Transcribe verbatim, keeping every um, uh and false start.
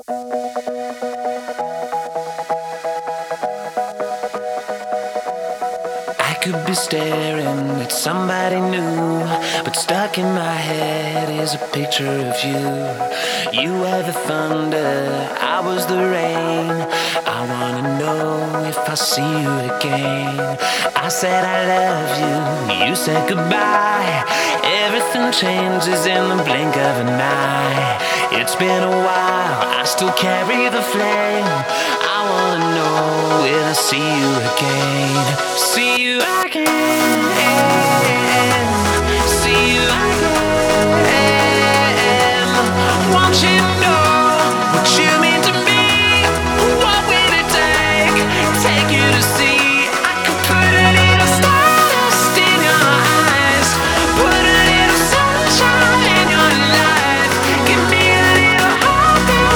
I could be staring at somebody new, but stuck in my head is a picture of you. You were the thunder, I was the rain. I wanna know if I'll see you again. I said I love you, you said goodbye. Everything changes in the blink of an eye. It's been a while, I still carry the flame. I wanna know when I see you again. See you again. See you again. Won't you know?